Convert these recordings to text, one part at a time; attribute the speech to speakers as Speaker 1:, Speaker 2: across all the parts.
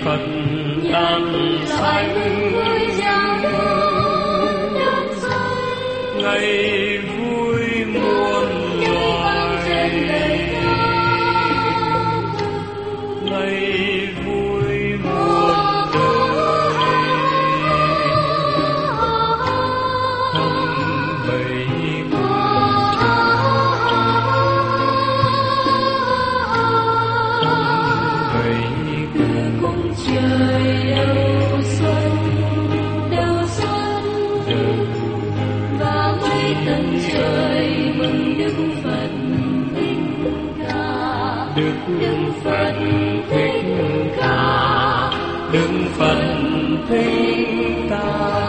Speaker 1: Phật đàn sanh, ngày vui muôn loài, ngày vui muôn đời. Thăm bảy cùng
Speaker 2: trời đâu xuân và mây tận trời mừng Đức Phật thích ca, Đức Phật thích ca,
Speaker 1: Đức Phật thích ca.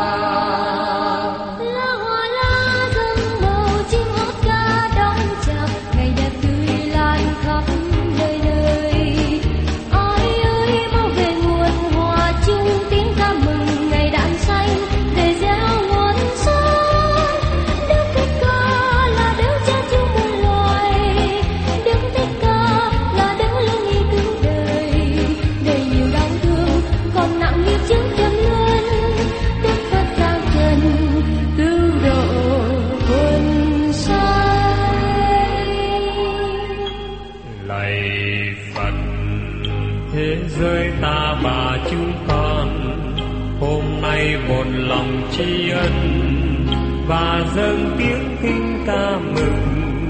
Speaker 1: Một lòng tri ân và dâng tiếng kinh ca mừng.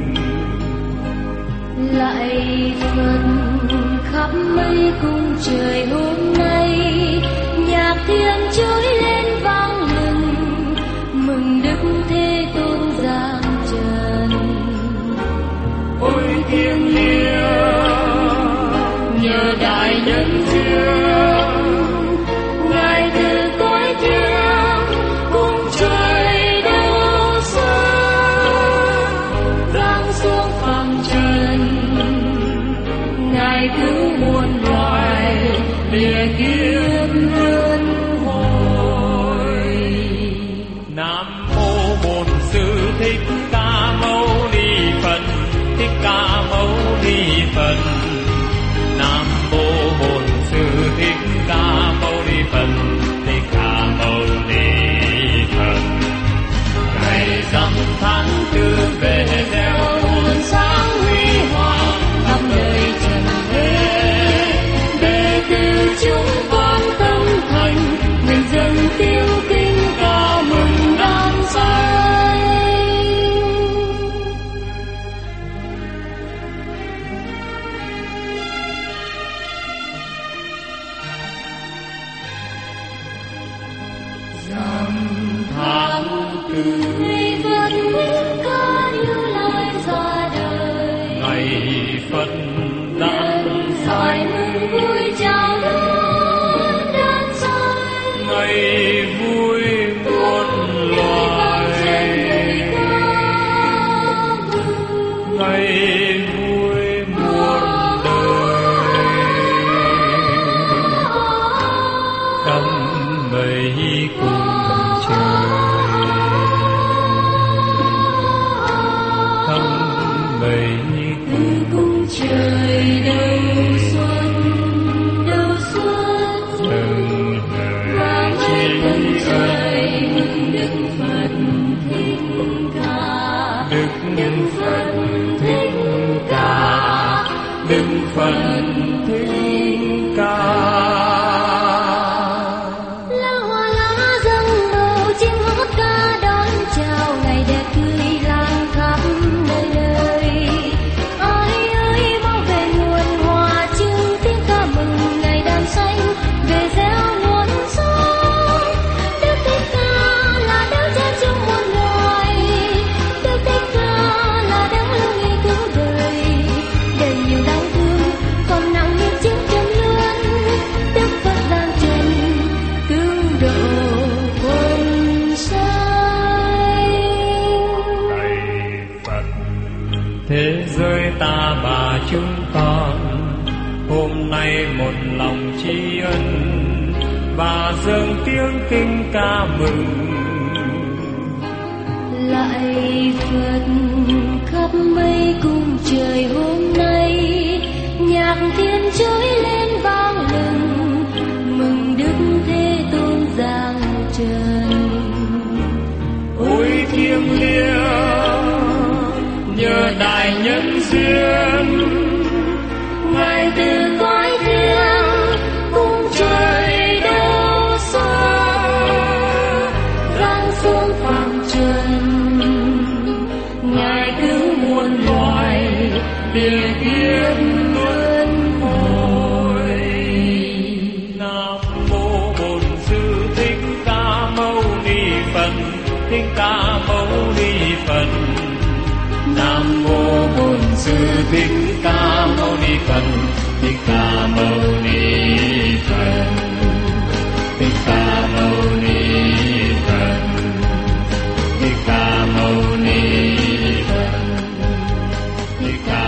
Speaker 2: Lạy Phật khắp mây cung trời hôm nay, nhạc thiêng trỗi lên vang lừng, mừng Đức Thế Tôn giáng trần.
Speaker 1: Ôi thiêng liêng nhờ đại nhân duyên,
Speaker 2: Ngài từ cõi thiêng cùng trời đâu xa, giáng xuống phàm trần, Ngài cứu muôn loài lìa kiếp luân hồi.
Speaker 1: Nam mô Bổn Sư Thích Ca Mâu Ni Phật. Thích Ca Mâu Ni Phật. Nam mô Bổn Sư Thích Ca Mâu Ni Phật. Thích Ca Mâu Ni Phật. Ngày rằm tháng tư về gieo muôn sáng huy hoàng khắp nơi trần thế,
Speaker 2: đệ tử chúng con tâm thành nguyện dâng tiếng kinh ca mừng đàn sanh.
Speaker 1: rằm tháng tư
Speaker 2: Ngày Phật thích ca Như Lai ra đời,
Speaker 1: ngày Phật đản
Speaker 2: soi mừng vui chào đón đàn sanh,
Speaker 1: ngày vui muôn loài, ngày vui muôn đời. Khắp mây cùng trời, khắp mây
Speaker 2: cùng trời đâu xuân và mây tận trời mừng Đức Phật thích ca, Đức Phật thích ca,
Speaker 1: Đức Phật thích ca.
Speaker 2: lá hoa lá dâng màu chim hót ca đón chào ngày đẹp tươi lan khắp nơi nơi. Ai ơi mau về nguồn hòa chương tiếng ca mừng ngày đàn xanh, về gieo nguồn sống. Đức Thích Ca là đấng cha chung muôn loài, Đức Thích Ca là đấng lưu nghi cứu đời, đầy nhiều đau thương còn nặng như chiếc chân lươn. Đức Phật giáng trần cứu độ quân sanh.
Speaker 1: Lạy Phật thế giới ta bà chúng con hôm nay một lòng tri ân và dâng tiếng kinh ca mừng.
Speaker 2: Lạy Phật khắp mây cung trời hôm nay, nhạc thiên trỗi lên vang lừng,
Speaker 1: Thích Ca Mâu Ni Phật, Thích Ca Mâu Ni Phật, Thích Ca Mâu Ni Phật, Thích Ca Mâu Ni Phật, Thích Ca